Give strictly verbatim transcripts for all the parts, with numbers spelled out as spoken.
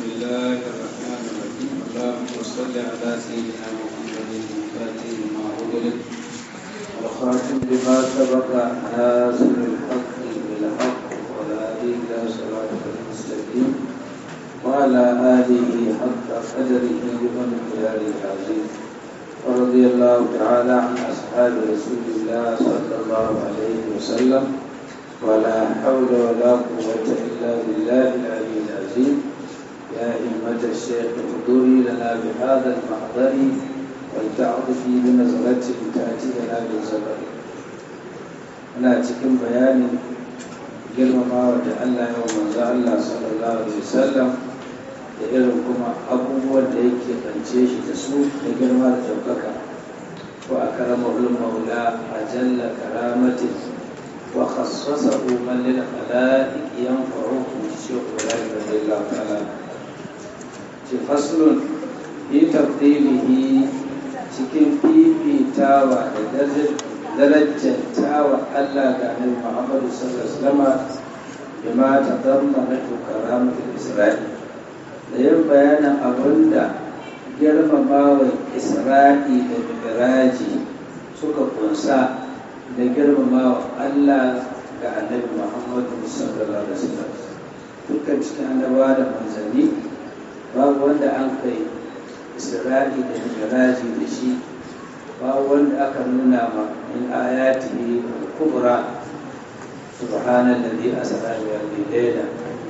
الله الرحمن الرحيم اللهم صل على سيدنا محمد الفاتح لما أغلق والخاتم لما سبق ناصر الحق بالحق والهادي إلى صراطك المستقيم وعلى آله حق قدره ومقداره العظيم ورضي الله تعالى عن أصحاب رسول الله صلى الله عليه وسلم ولا حول ولا قوة إلا بالله العلي العظيم يا همة الشيخ احضري لنا بهذا المحضر ولتعطفي بنظرة تأتي لنا بالزبر. أنا أتكلم بيان girma ma da Allah yau manzo Allah sallallahu alaihi wasallam da irin kuma abubuwan da yake kance shi da su da girma da daukaka wa akramahu maula ajalla karamatin wa khassasahu man lil khalaiq yanfa'uhu shaykh radiyallahu ta'ala fi faslun bi taqdimihi cikin fifitawa da darajantawa Allah ga Annabi Muhammad sallallahu alaihi wasallam bima tadammanatu karamatul Isra'i da yin bayanin abinda girmamawa Isra'i da Mi'raji suka kunsa da girmamawa Allah ga Annabi Muhammad sallallahu alaihi wasallam dukkan cikin annabawa da manzanni babu wanda an kai Isra'i da Mi'raji da shi babu wanda aka nuna ma min ayatihi al-kubra subhanallazi asra bi al-layla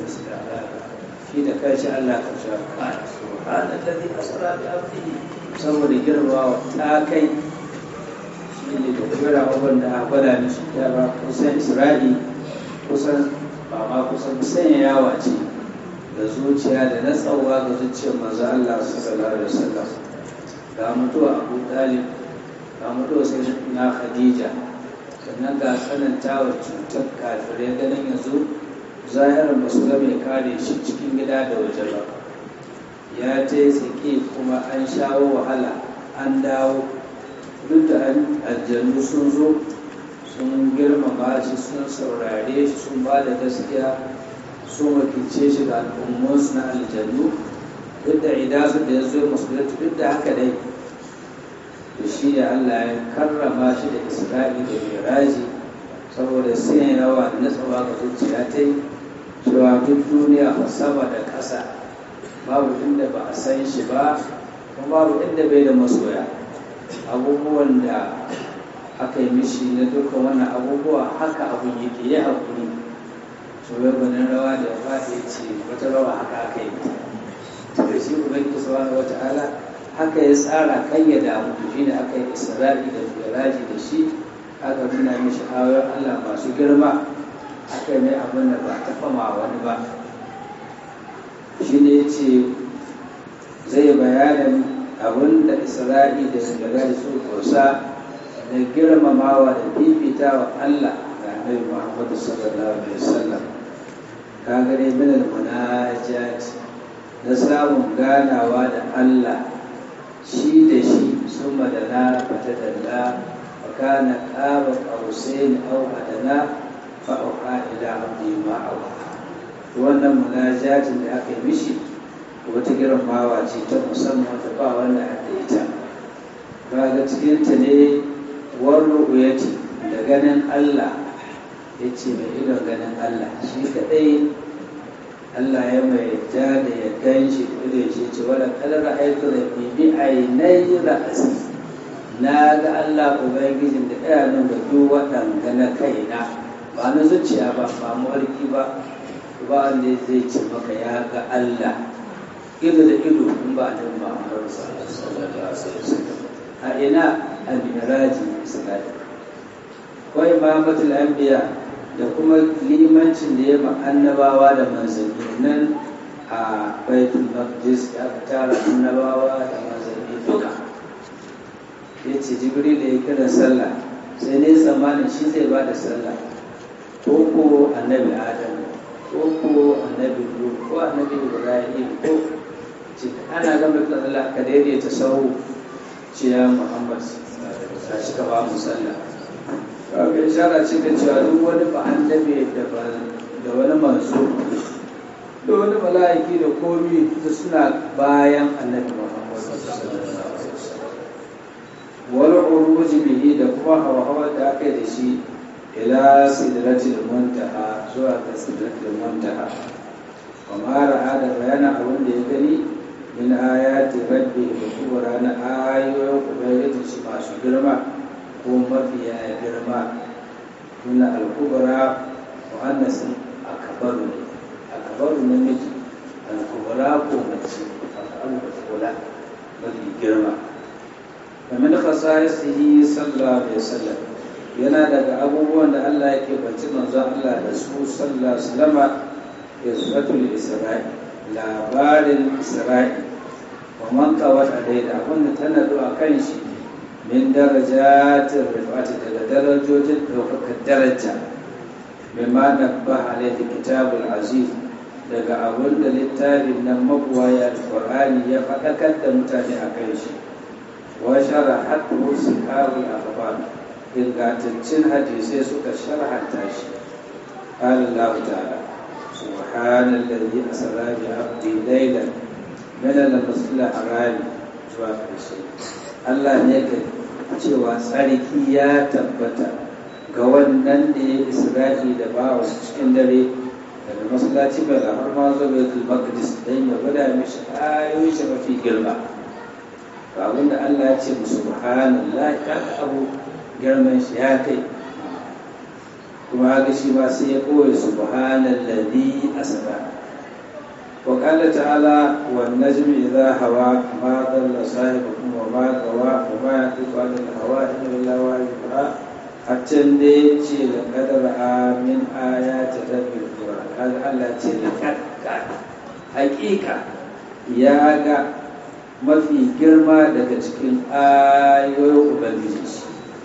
shi da kanshi Allah ka ce subhanallazi asra bi abdihi saboda girmawa ta kai shi ne da kira wanda a gwada mishi ya ba kusan Isra'i kusan ba ma kusan sanya yawa ce da zuciya da natsawa ga zuciyar manzo Allah sallallahu alaihi wasallam ga mutuwa Abu Talib ga mutuwa sai na Khadija sannan ga tsanantawar cutar kafirai ganin yanzu zahirar musulmi mai kare shi cikin gida da waje ba ya ta yi tsaki kuma an shawo wahala an dawo duk da aljannu sun zo sun girmama shi sun saurare shi sun ba da gaskiya sun wakilce shi ga al'ummansu na aljannu duk da idasu da ya zo musulunci duk da haka dai da shi da Allah ya karrama shi da Isra'i da Miraji saboda sai yawa na tsawa ga zuciya ta yi cewa duk duniya sama da ƙasa babu inda ba a san shi ba kuma babu inda bai da masoya abubuwan da aka yi mishi na dukkan wannan abubuwa haka abun yake ya haƙuri shugabannin rawa da ya faɗi ce wata rawa haka aka yi da shi ubangiji subhanahu wata'ala haka ya tsara kayyada mutu shi ne aka yi isra'i da firaji da shi aka nuna mishi ayoyin Allah masu girma aka yi mai abin da ba ta fama wani ba shi ne ya ce zai bayanin abin da isra'i da firaji su kusa da girmamawa da fifita wa Allah ga Annabi Muhammad sallallahu alaihi wasallam ka gane min al-munajat da samun ganawa da Allah shi da shi sun madana fata dalla wa kana qaba qausain aw adana fa auha ila abdi ma auha wannan munajatin da aka yi mishi wata girmamawa ce ta musamman ta ba wannan da ita ba ga cikin ta ne warru uyati da ganin Allah yace mai idon ganin Allah shi kadai Allah ya mai ja da ya gan shi da shi ce wadda kadar aiku da bibi ainihin ra'asi na ga Allah Ubangijin da ɗaya nan da duk waɗanda na kaina ba na zuciya ba ba mawarki ba ba wanda zai ce maka ya ga Allah ido da ido in ba da Muhammadu sallallahu alaihi wasallam a ina al-miraji sallallahu wa imamatul anbiya da kuma limancin da ya ma annabawa da manzanni nan a baitul maqdis da aka tara annabawa da manzanni duka ya ce jibril ya kira sallah sai ne zamanin shi zai ba da sallah ko ko annabi adam ko ko annabi lut ko annabi ibrahim ko ce ana gama da sallah ka daidaita sahu ce ya muhammad ka shi ka ba mu sallah kawai ishara ce ta cewa duk wani ba an dabe da wani manzo da wani mala'iki da komi da suna bayan annabi Muhammad sallallahu alaihi wasallam wal uruj bihi da kuma hawa da aka yi da shi ila sidratil muntaha zuwa ga sidratil muntaha wa ma ra'a da bayana abin da ya gani min ayati rabbi da kubra na ayoyin ubangiji shi masu girma ko mafiya girma tuna al-kubra wa annasin akbaru ne akbaru namiji al-kubra ko mace al-kubra mafi girma kamar khasa'isihi sallallahu alaihi wasallam yana daga abubuwan da Allah yake bacci manzon Allah da su sallallahu alaihi wasallama isfatul isra'i labarin isra'i wa man qawat alaida wanda tana zuwa kan shi min darajatir rifati daga darajojin daukakar daraja mimma nabba alaihi kitabul aziz daga abin da littafin nan mabuwaya alqur'ani ya faɗakar da mutane a kan shi wa sharahat sikarul akhbar ingantaccen hadisai suka sharhanta shi qala Allah ta'ala subhanallazi asra bi abdi laylan min al-masjidil haram zuwa ƙarshe Allah ne ga cewa tsarki ya tabbata ga wannan da ya isra'i da bawa cikin dare daga masallaci mai har ma zo baitul maqdis dan ya gwada mishi ayoyi shi mafi girma ba abinda Allah ya ce subhanallahi ka abu girman shi ya kai kuma haka shi ma sai ya koyi subhanallazi asra wa qala ta'ala wan najmi idha hawa ma dalla sahibukum wa ma gawa wa ma yatiqu anil hawa illa wahyuha hatta da yace la qadara min ayati rabbil qur'an kaga Allah ce la kadka hakika ya ga mafi girma daga cikin ayoyin ubangiji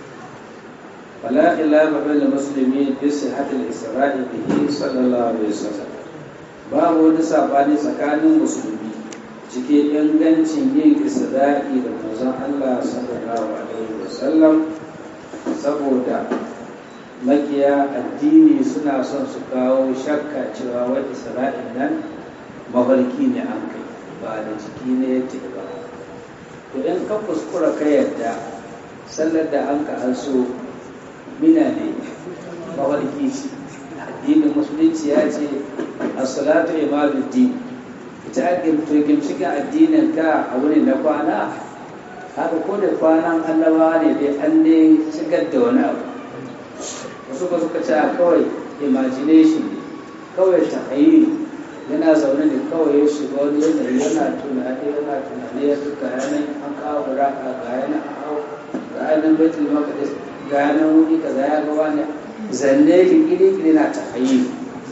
ولا خلاف بين المسلمين في صحة الإسراء به صلى الله عليه وسلم babu wani sabani tsakanin musulmi cikin ingancin yin isra'i da manzon Allah sallallahu alaihi wasallam saboda makiya addini suna son su kawo shakka cewa wai isra'in nan mafarki ne an kai ba da jiki ne ya tafi ba to in ka kuskura ka yadda sallar da an ka so mina ne mawarki shi addinin musulunci ya ce as-salatu imaduddin ita ake to gimshikin addinin ka a wurin na kwana haka ko da kwanan annabawa ne dai an ne shigar da wani abu wasu ka suka ce kawai imagination ne kawai tahayyuli yana zaune ne kawai ya shiga wani yanayi yana tunani yana tunani ya duka yanayin an kawo buraka ga yanayin an hau ga yanayin baitul maqdis ganin wuri kaza ya ga wani zanne kiri-kiri na tahayyuli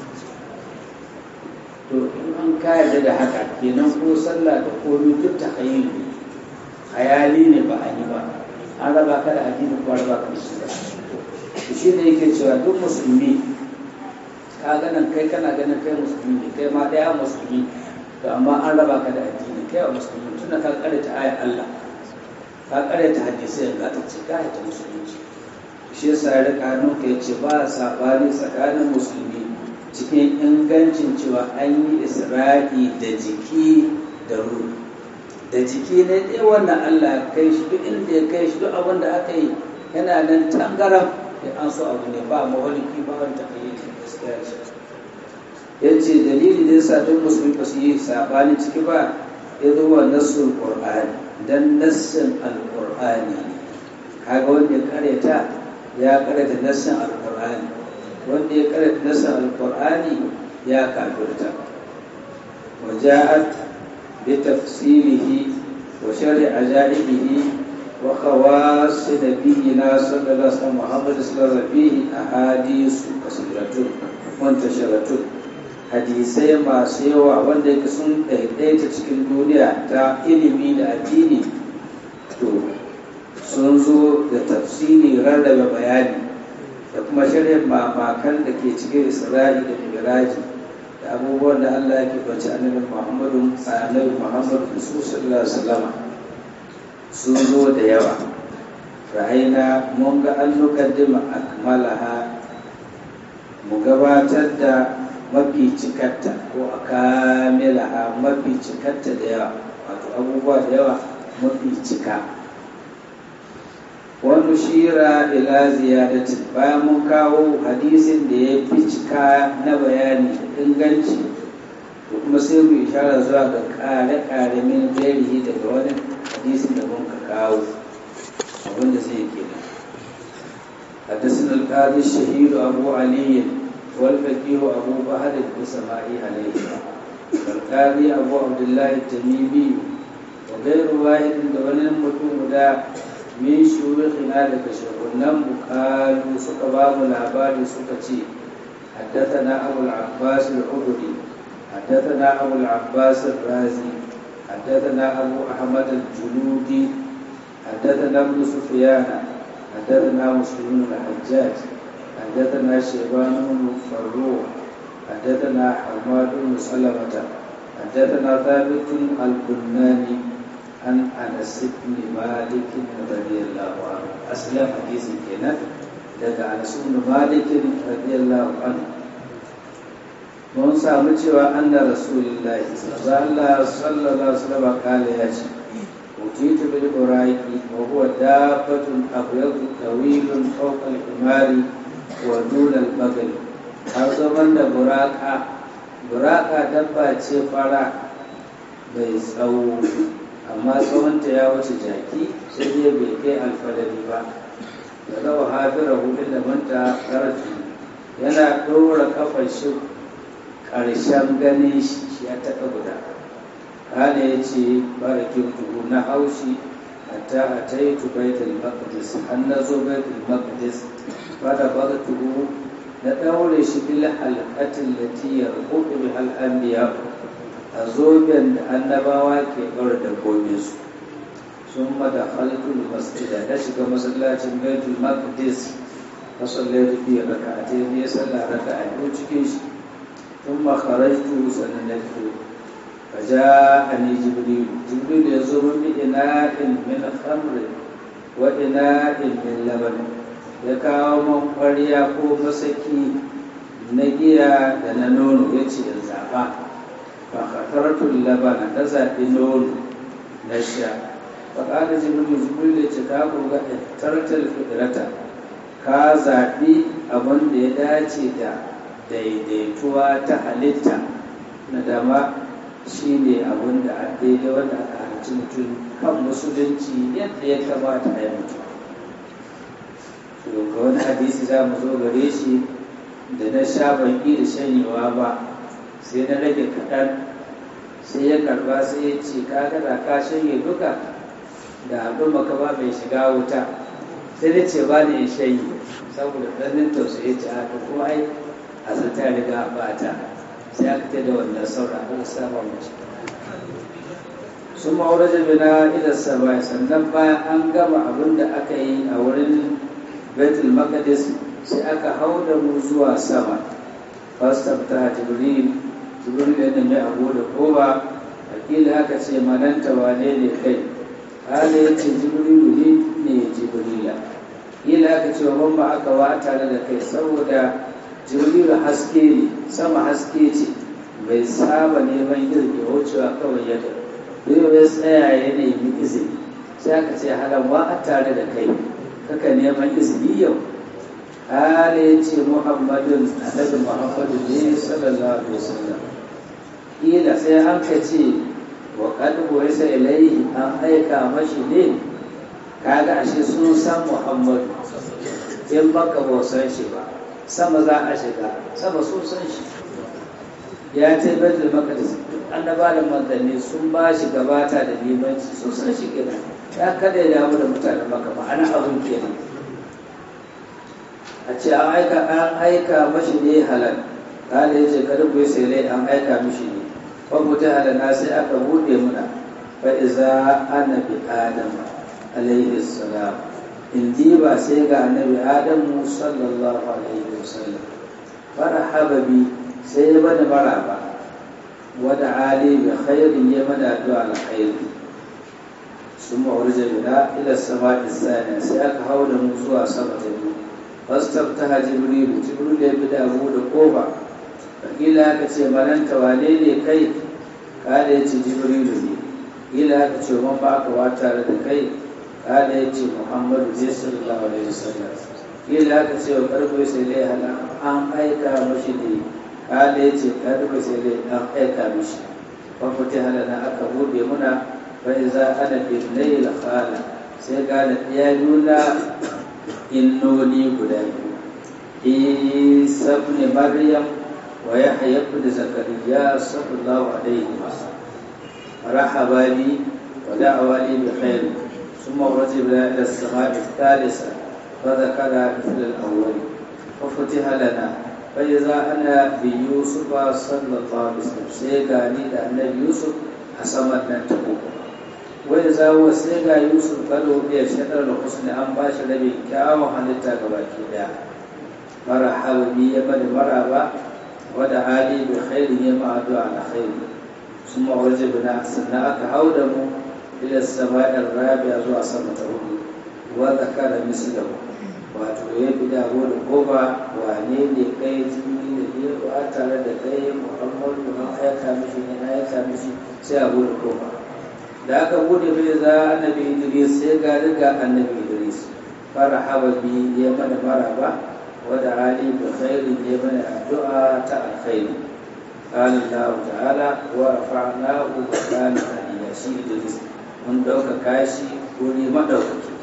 to in an kayar da haka kenan ko sallah da komi duk tahayyuli hayali ne ba a yi ba an raba ka da addini ko raba ka da shi ba shi ne yake cewa duk musulmi ka ganin kai kana ganin kai musulmi ne kai ma ɗaya musulmi to amma an raba ka da addini kai wa musulmi tunda ka karanta ayar Allah ka karanta hadisi ga ta ce ka ta musulunci shi yasa ya rika hannunka ya ce ba saɓani tsakanin musulmi cikin ingancin cewa an yi isra'i da jiki da ruhi da jiki ne ɗaya wannan Allah ya kai shi duk inda ya kai shi duk abin da aka yi yana nan tangaram da an so abu ne ba mawaliki ba wani takayyaki gaskiya ce ya ce dalili da yasa duk musulmi ba su yi saɓani ciki ba ya zo wa nassun qur'ani dan nassin alqur'ani kaga wanda ya kareta ya karanta nassin alqur'ani wanda ya karanta nassin alqur'ani ya kafirta waja'at bi tafsilihi wa shar'i ajaibihi wa khawas nabiyina sallallahu alaihi wasallam Muhammad sallallahu alaihi ahadithu kasiratun muntasharatun hadisai masu yawa wanda yake sun daidaita cikin duniya ta ilimi da addini to sun zo da tafsiri rarrabe bayani da kuma shirin mamakan da ke cikin isra'i da miraji da abubuwan da Allah yake bace annabi Muhammadu annabi Muhammadu sallallahu alaihi wasallam sun zo da yawa ra'ayna mun ga an nukaddima akmalaha mu gabatar da mafi cikatta ko a kamila a mafi cikatta da yawa wato abubuwa da yawa mafi cika wani shira ila ziyadatin bayan mun kawo hadisin da ya fi cika na bayani da inganci da kuma sai mu ishara zuwa ga kare-kare min gairihi daga wani hadisin da mun ka kawo abinda zai ke nan حدثنا القاضي الشهيد أبو علي والفقيه أبو بهر السماعي عليه والقاضي أبو عبد الله التميمي وغير واحد دون المتوم من شيوخنا لك شيخنا قالوا سكباب العباد سكتي حدثنا أبو العباس العبدي حدثنا أبو العباس الرازي حدثنا أبو أحمد الجلودي حدثنا ابن سفيان حدثنا مسلم الحجاج حدثنا شيبان بن فروع حدثنا حماد بن سلمة حدثنا ثابت البناني عن أنس بن مالك رضي الله عنه أسلم حديث كنا daga Anas ibn Malik radiyallahu anhu mun samu cewa anna rasulullahi sallallahu alaihi wasallam kale ya ce utitu bil quraiki wa huwa dafatun abyadu tawilun fawqa al-himari wa dun al-bagal har zaman da buraka buraka dabba ce fara bai tsawo amma tsawonta ya wuce jaki sai dai bai kai alfadari ba da rawa hafira hudun da manta karatu yana ɗora kafar shi ƙarshen ganin shi ya taɓa guda kana ya ce barakin tuhu na haushi hatta a ta yi tubaitul maqdis an na zo baitul maqdis fada baka tuhu na ɗaure shi bil halqatin lati yarqubu bi hal anbiya a zoben da annabawa ke ɗaura dabbobinsu sun mada halkul masjida da shiga masallacin baitul maqdis a sallaitu biyu raka'atai ne sallah raka'a biyu cikin shi sun makarajtu sannan na fito a ja a ne jibril jibril ya zo min ina'in min khamrin wa ina'in min laban ya kawo man ƙwarya ko masaki na giya da na nono ya ce in zaɓa fakataratun labana ta zaɓi nono na sha faƙaɗa jibril jibril ya ce ka koga tartar fitrata ka zaɓi abin da ya dace da daidaituwa ta halitta na dama shi ne abin da a daidai wanda aka halarci mutum kan musulunci yadda ya kamata a yi mutum ga wani hadisi za mu zo gare shi da na sha baki da shanyewa ba sai na rage kaɗan sai ya karba sai ya ce ka gada ka shanye duka da abin maka ba mai shiga wuta sai da ce ba ne ya shanye saboda ɗannin tausayi ce haka kuma ai a zata riga ba ta sai aka ta da wannan saura aka saba mace sun ma'aura jami'a idan sabai sannan bayan an gama abin da aka yi a wurin baitul maqdis sai aka hau da mu zuwa sama fastabta jibril jibril ya nemi abu da kowa akila aka ce mananta wane ne kai hala ya ce jibril ne ne jibrila kila aka ce wa ban ba aka wa tare da kai saboda jibril haske ne sama haske ce bai saba neman izini wucewa kawai ya tafi yau ya tsaya ya nemi izini sai aka ce halan wa a tare da kai kaka neman izini yau hala ya ce muhammadun annabi muhammadu ne sallallahu alaihi wasallam kila sai an ka ce wa qad bu'isa ilayhi an aika mashi ne kaga ashe sun san muhammadu in baka ba san shi ba sama za a shiga sama sun san shi ya ce baitul maqdis annaba da manzanni sun ba shi gabata da limanci sun san shi kenan ya kada ya damu da mutanen maka ma'ana abun kenan a ce an aika an aika mashi ne halal kala ya ce kada ku sai lai an aika mishi ne fa mutu halana sai aka bude muna fa iza annabi adam alaihi salam in ba sai ga annabi adamu sallallahu alaihi wasallam marhaba bi sai ya bada maraba wada ali bi khairin ya bada addu'a alkhairi ثم عرج بنا إلى السماء الثانية سيأك حول موسوعة سبعة فاستفتح جبريل جبريل يبدأ أبو لقوبة kila ka ce malanta wane ne kai kada ya ce jibrilu ne kila ka ce man ba ka wa tare da kai kada ya ce muhammadu ne sallallahu alaihi wasallam kila ka ce wa karfe sai dai hana an aika mashi ne kada ya ce karfe sai dai an aika mashi fafuti halana aka bude muna bai za ana birnai khala sai gane ya nuna innoni guda biyu isa ibn maryam wa yahya ibn zakariya sallallahu alaihi wasallam marhaba bi wa da'wa li bi khair thumma rajibna ila as-sama'i ath-thalitha fa dhakara mithl al-awwal fafutiha lana fa idza ana bi yusuf sallallahu alaihi wasallam sai gani da annabi yusuf a saman nan ta uku wai za wa sai ga yusuf kalo ya shaɗar da husni an ba shi rabi kyawun halitta ga baki daya marhaba bi ya bada maraba wada ali bi khairi ya ma addu'a na khairi summa wajibna sannan aka hauda mu ila sama'ir rabi'a zuwa sama ta hudu wa zakara mislahu wato ya bida wani koba wane ne kai jini da ne ba tare da kai muhammadu an aika mishi ne na aika mishi sai a bude koba da aka bude bai za annabi idris sai ga riga annabi idris fara haba bi ya mana maraba wada ali bi khairin ya mana addu'a ta alkhairi qala allah ta'ala wa rafa'nahu makana aliyya shi idris mun dauka kashi guri madaukaki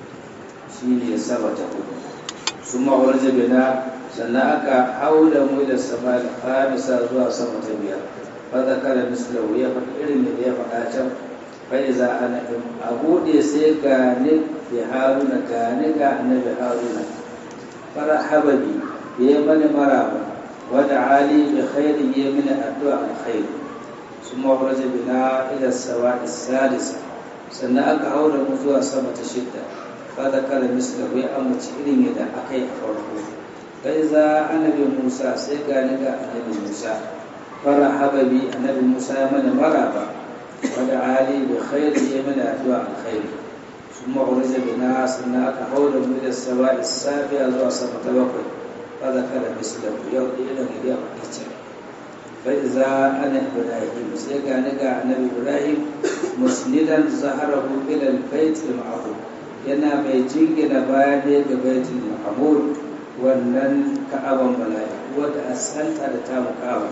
shine sabata hudu summa warjabina sannan aka hauda mu da sama da khamisa zuwa sama ta biyar fa zakara mislahu ya faɗi irin da ya faɗa can faiza ana a buɗe sai gane da haruna gane ga annabi haruna fara hababi ya yi mani maraba wadda ali bi khairin ya mini addu'a alkhairi su mawaraja bina ila sawa salisa sannan aka haura mu zuwa sama ta shidda fada kala misla ya amince irin yadda aka yi a farko faiza annabi musa sai gane ga annabi musa fara hababi annabi musa ya mani maraba wadda ali bi khairi ya mana addu'a alkhairi kuma urza bina sannan aka haura mu da sawa'i safiya zuwa sama ta bakwai fa zakara mislahu yau irin da ya faɗi fa iza ana ibrahim sai ga ni ga annabi ibrahim musnidan zaharahu ila albayt al-ma'mur yana mai jingina baya ne ga baitul ma'mur wannan ka'aban mala'iku wadda asanta da ta mukawa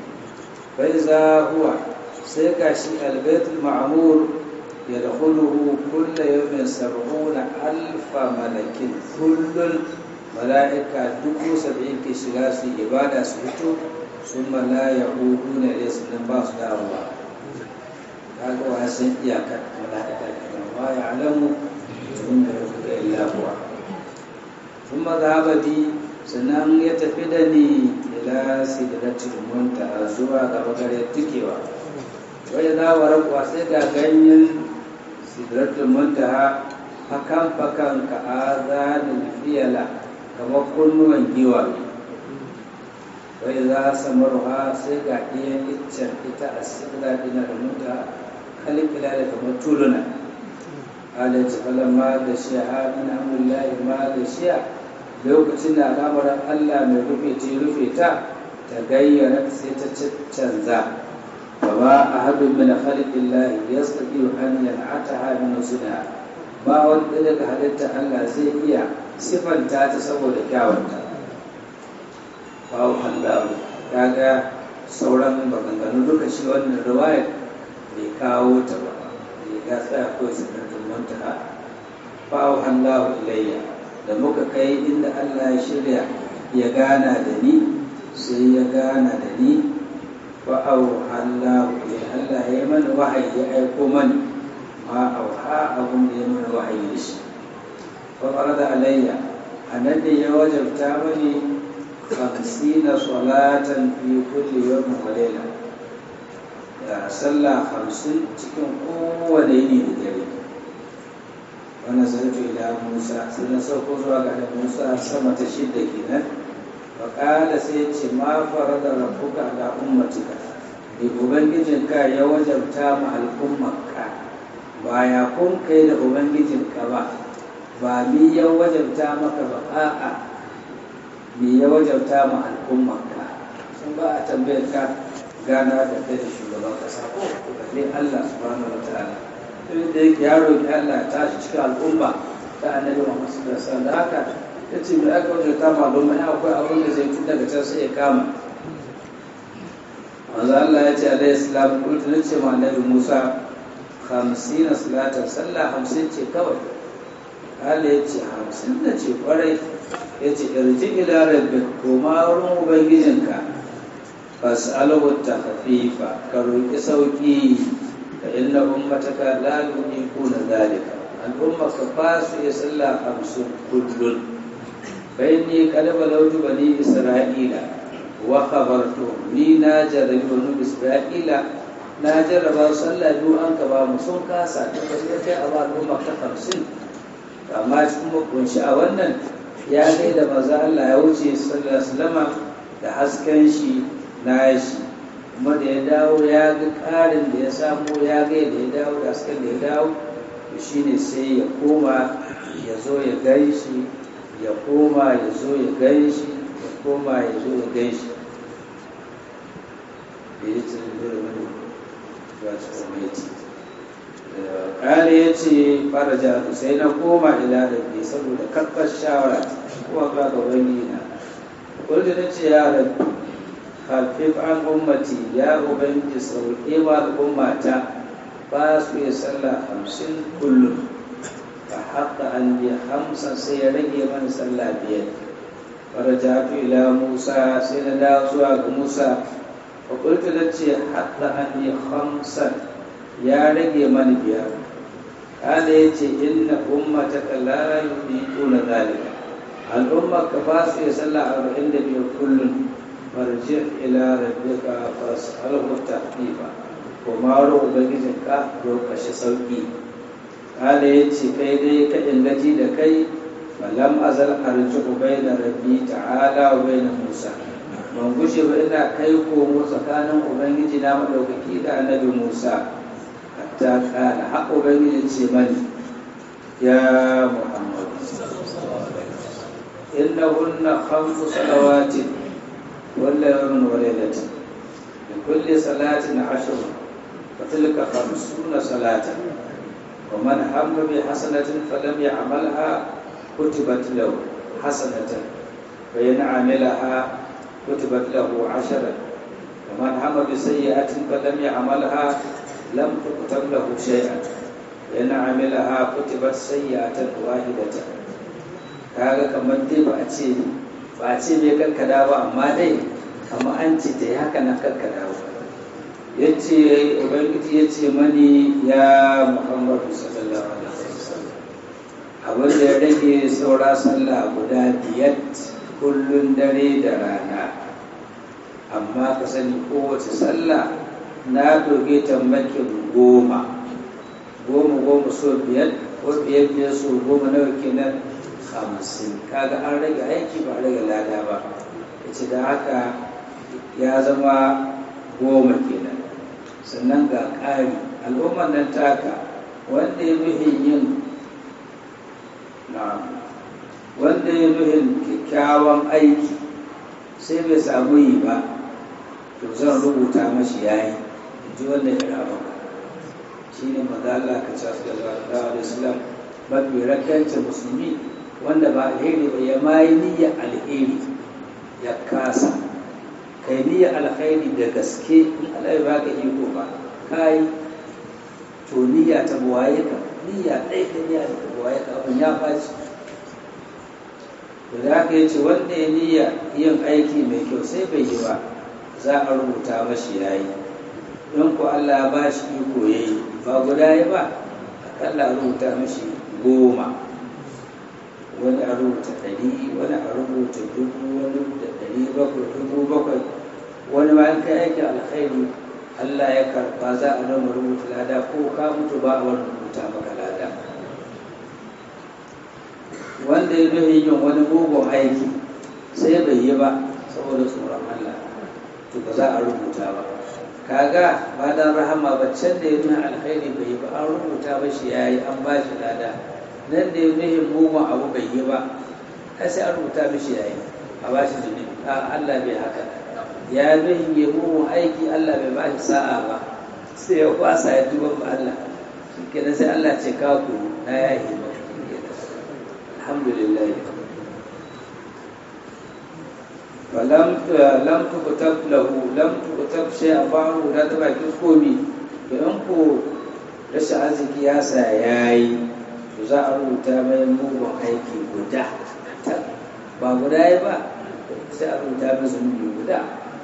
fa iza huwa sai ga shi albaitul ma'amur ya da huluhu kulla yawmin sab'una alfa malakin kullun mala'ika dubu saba'in ke shiga su ibada su fito sun mala ya hudu na da su ba su dawowa kaga wa san iyakar mala'ika kenan wa ya alamu tun da rubuta illa huwa kuma zahaba bi sannan ya tafi da ni ila sidratul muntaha zuwa ga bagare tukewa wai za wa rabuwa sai ga ganyen sidratul muntaha hakan fakan ka azanin fiyala kamar kunnuwan giwa wai za samarwa sai ga ɗiyan iccen ita a sidra dina da muntaha kalifila da kamar tuluna alaji falamma da shi'a min amrullahi ma da shi'a lokacin da al'amuran Allah mai rufe ce rufe ta ta gayyara sai ta canza فما أحد من خلق الله يستطيع أن ينعتها من حسنها ما ولدك حدثت الله زي إياه صفا تتصور كاونتا فأوحى الله كاغا sauran maganganu duka shi wannan riwayar bai kawo ta ba ya tsaya ko sirrin muntaha fa auhallahu ilayya da muka kai inda Allah ya shirya ya gana da ni sai ya gana da ni fa auhallahu ya Allah ya mana wahayi ya aiko mani ma auha abun da ya mana wahayi da shi fa farada alayya annabi ya wajabta mani hamsina salatan fi kulli yawmin wa layla da sallah hamsin cikin kowane yini da dare wannan zarfi ila Musa sai na sauko zuwa ga Musa sama ta shidda kenan wa qala sai ce ma farada rabbuka ala ummatika bi ubangijinka ya wajabta ma al'ummarka ba ya kun kai da ubangijinka ba ba mi ya wajabta maka ba a'a mi ya wajabta ma al'ummarka in ba a tambayar ka gana da kai da shugaban kasa ko kalle Allah subhanahu wataala sai da yake yaro ki Allah ta shi cikin al'umma ta annabi Muhammad sallallahu alaihi wasallam haka yace me aka wuce ta malum mai akwai abin da zai tun daga can sai ya kama manzo Allah ya ce alaihi salam kullu nace ma annabi Musa hamsin salatan sallah hamsin ce kawai Allah ya ce hamsin da ce kwarai ya ce irji ila rabbik koma wurin ubangijinka fas'alahu takhfifa ka roki sauki fa inna ummataka la yuqina dhalika al'umma ka fasu ya sallah hamsin kullun bayni qad balawtu bani isra'ila wa khabartu ni na jarabi bani isra'ila na jarraba sallah biyu an ka ba mu sun kasa ta gaskiya kai a ba al'umma ta hamsin amma cikin kunshi a wannan ya kai da maza Allah ya wuce sallallahu alaihi wasallama da hasken shi na shi kuma da ya dawo ya ga ƙarin da ya samu ya ga da ya dawo da hasken da ya dawo to shine sai ya koma ya zo ya gan shi ya koma ya zo ya gan shi ya koma ya zo ya gan shi da ya ce da wani ya ci kwamiti ƙari ya ce fara jihar sai na koma ila da ke saboda karɓar shawara kuma ba ga wani na kullu na ce ya rabbi hafif an ummati ya ubangiji sauƙe wa al'ummata ba su yi sallah hamsin kullum fa haƙa an bi hamsin sai ya rage mana sallah biyar fara jihar ila musa sai na dawo zuwa ga musa fa kullu na ce haƙa an bi hamsin ya rage mani biyar kada ya ce inna ummataka la yuqina zalika al'umma ka ba su ya sallah arba'in da biyar kullum marji ila rabbika fas'alhu tahfifa ko ma ro ubangijin ka rokashi sauki kada ya ce kai dai ka ingaji da kai falam azal arju bayna rabbi ta'ala wa bayna musa ban gushe ba ina kai komo tsakanin ubangiji na madaukaki da annabi musa ta kana haƙo bangiji ce mani ya muhammadu inna hunna khamsu salawatin walla yawmin wa laylatin bi kulli salatin ashr wa tilka khamsuna salatan wa man hamma bi hasanatin falam ya'malha kutibat lahu hasanatan wa in 'amilaha kutibat lahu ashara wa man hamma bi sayyi'atin falam ya'malha لم تكتب له شيئا وإن عملها كتبت سيئة واحدة kaga kamar dai ba a ce ba a ce bai karkada ba amma dai kamar an ce ta yi haka na karkada ba ya ce ubangiji ya ce mani ya muhammadu sallallahu alaihi wasallam abin da ya rage saura sallah guda biyar kullun dare da rana amma ka sani kowace sallah na doge tambakin goma goma goma so biyar ko biyar biyar so goma nawa kenan hamsin kaga an rage aiki ba rage lada ba yace da haka ya zama goma kenan sannan ga ƙari al'ummar nan taka wanda ya nuhin yin na wanda ya nuhin kyakkyawan aiki sai bai samu yi ba to zan rubuta mashi yayi ji wannan iraba shi ne mazala ka ca su da zaɓa da islam mafi rakancin musulmi wanda ba alheri ba ya mayi niyyar alheri ya kasa kai niyyar alheri da gaske in Allah ba ka iko ba kai to niyya ta buwaye ka niyya ɗaya ta niyya ta buwaye ka abin ya faci to da haka yace wanda ya niyya yin aiki mai kyau sai bai yi ba za a rubuta mashi yayi don ku Allah ba shi iko ya yi ba guda ya ba akalla a rubuta mashi goma wani a rubuta ɗari wani a rubuta dubu wani da ɗari bakwai dubu bakwai wani ma in kai aikin alkhairi Allah ya karɓa za a rama rubuta lada ko ka mutu ba a wani rubuta maka lada wanda ya nuhi yin wani mugun aiki sai bai yi ba saboda tsoron Allah to ba za a rubuta ba kaga ba dan rahama ba can da ya nuna alkhairi bai yi ba an rubuta ba shi yayi an ba shi lada nan da ya nuna mugun abu bai yi ba kai sai an rubuta mishi yayi a ba shi zunubi a Allah bai haka ya nuhin ya mugun aiki Allah bai ba shi sa'a ba sai ya kwasa ya tuba ba Allah kenan sai Allah ce ka ku na yahi ba alhamdulillah falam lam tukutab lahu lam tukutab shay'a ba'u da ta baki komi idan ko rashin arziki ya sa yayi to za a rubuta mai mugun aiki guda ba guda ya ba sai a rubuta mai zunubi guda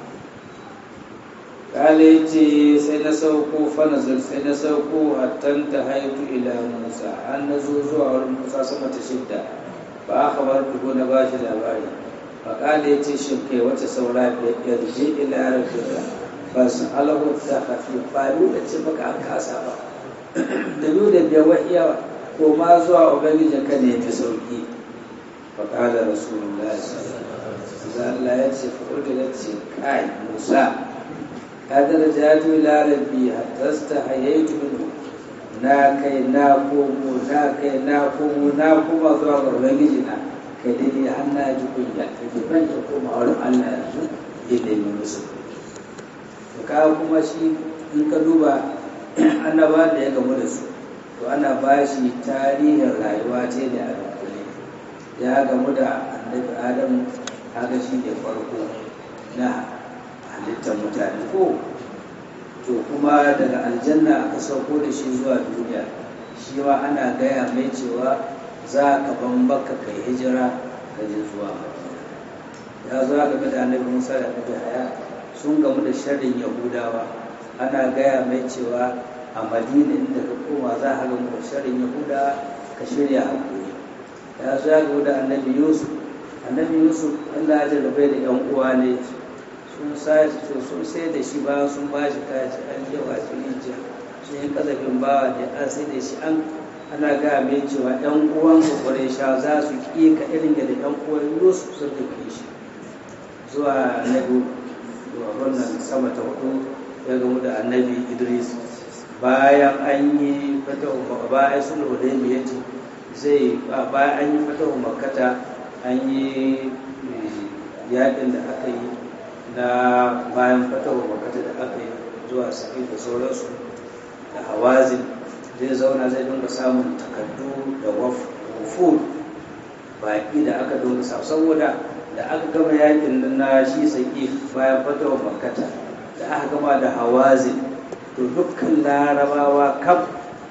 kale ce sai na sauko fanazar sai na sauko hattan ta haitu ila musa an na zo zuwa wurin musa sama ta shidda ba aka bar dubu na bashi labari ba kale ce shi kai wata saura biyar je ila rabbika ba su alahu ta hafi ba da ce maka an kasa ba da biyu da biyar wahiyawa ko ma zuwa ubangijin ka ne ta sauki fa kala rasulullahi sallallahu alaihi wasallam Allah ya ce fa da ce kai musa kada da jatu ila rabbi hatta stahayaitu minhu na kai na komo na kai na komo na kuma zuwa ga ubangiji na kai dai ni har na ji kunya kai ban ta koma wurin Allah yanzu idan ni musu to ka kuma shi in ka duba annaba da ya gamu da su to ana ba shi tarihin rayuwa ce da alƙali ya gamu da annabi adam haka shi ne farko na halittar mutane ko to kuma daga aljanna aka sauko da shi zuwa duniya shi ma ana gaya mai cewa za ka ban baka kai hijira ka je zuwa madina ya zo game da annabi musa da annabi haya sun gamu da sharrin yahudawa ana gaya mai cewa a madina inda ka koma za a gamu da sharrin yahuda ka shirya hakuri ya zo ya gamu da annabi yusuf annabi yusuf allah ya jarrabe da yan uwa ne sun sace to sun sai da shi ba sun ba shi kaji an yawa su rijiya sun yi kasafin bawa da an sai da shi an ana ga mai cewa yan uwan kwakware sha za su ƙi ka irin da yan uwan yusuf sun tafi shi zuwa annabi wannan sama ta hudu ya gamu da annabi idris bayan an yi fatahu bayan sun hudaymi ya ce zai bayan an yi fatahu makkata an yi yaƙin da aka yi na bayan fatawa makata da aka yi zuwa sa'i da sauransu da hawazin zai zauna zai dinga samun takardu da wufud baƙi da aka dinga samu saboda da aka gama yakin na shi sa'i bayan fatawa makata da aka gama da hawazin to dukkan larabawa kam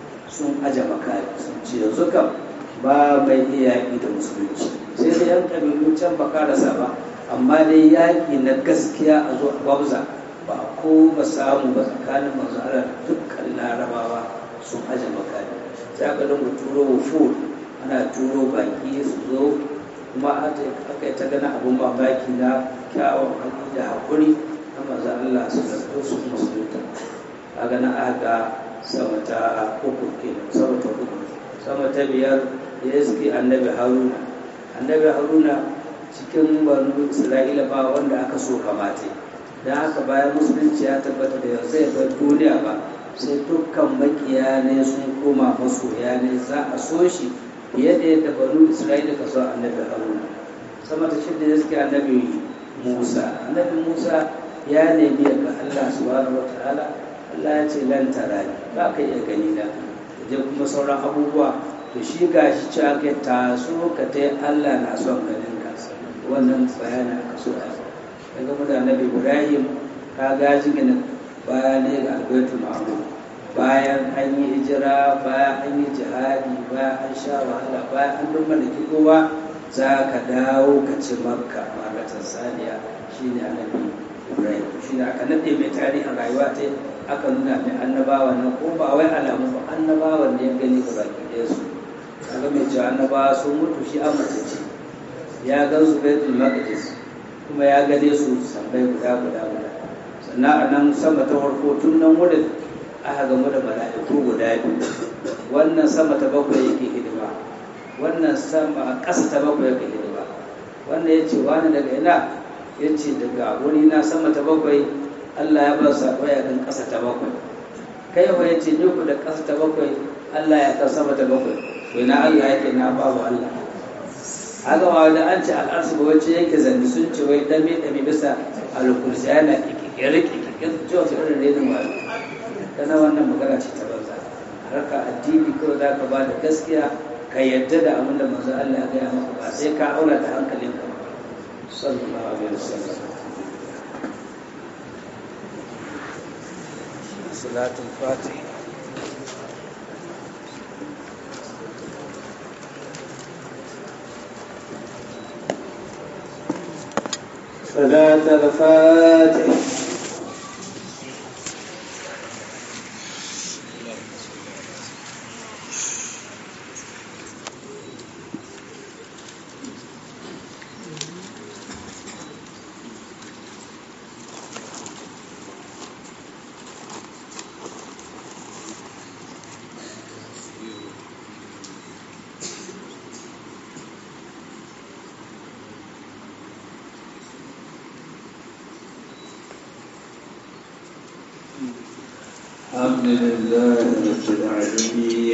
sun aje makari sun ce yanzu kam ba mai iya yaƙi da musulunci sai da yan ƙabilu can ba karasa ba amma dai yaƙi na gaskiya a zo a gwabza ba a koma samu ba tsakanin masu ala dukkan larabawa sun aje makami sai aka dinga turo wufud ana turo baki su zo kuma aka yi ta gana abin mamaki na kyawun haƙi da haƙuri na masu Allah su zarto su musulunta a gana aka sama ta uku kenan sama ta uku sama ta biyar ya iske annabi haruna annabi haruna cikin banu isra'ila ba wanda aka so kamate don haka bayan musulunci ya tabbata da yau zai bar duniya ba sai dukkan makiya ne sun koma masoya ne za a so shi fiye da yadda banu isra'ila ka so annabi haruna sama ta shidda ya suke annabi musa annabi musa ya nemi ga allah subhanahu wa ta'ala allah ya ce lan tarani ba ka iya gani na je kuma sauran abubuwa to shi gashi cewa kai taso ka ta allah na son ganin ka wannan bayanin aka so a ya gama da annabi ibrahim ka gaji gina bayanai ga albaitul ma'mur bayan an yi hijira bayan an yi jihadi bayan an sha wahala bayan an dumma da kowa za ka dawo ka ci makka magatan saniya shine annabi ibrahim shine aka nade mai tarihin rayuwa ta aka nuna mai annabawa nan ko ba wai alamu ba annabawan ne ya gani ga baki ɗaya su kaga mai cewa annabawa sun mutu shi an mace ce ya gan su baitul maqdis kuma ya gane su sambai guda guda guda sannan a nan sama ta farko tun nan wurin aka gamu da mala'iku guda biyu wannan sama ta bakwai yake hidima wannan sama ƙasa ta bakwai yake hidima wannan ya ce wani daga ina ya ce daga wuri na sama ta bakwai Allah ya ba su saƙo ya kan ƙasa ta bakwai kai yawa ya ce ku da ƙasa ta bakwai Allah ya kan sama ta bakwai to na Allah yake na babu Allah haka ma da an ce al'arsu ba wacce yake zanni sun ce wai dame dame bisa alkursi yana kikikiri kikikiri cewa su irin renin wani kana wannan magana ce ta banza harka addini kawai za ka ba da gaskiya ka yadda da abin da manzo Allah ya gaya maka ba sai ka aura da hankalinka sallallahu alaihi wasallam salatul fatih صلاة الفاتح الحمد لله رب العالمين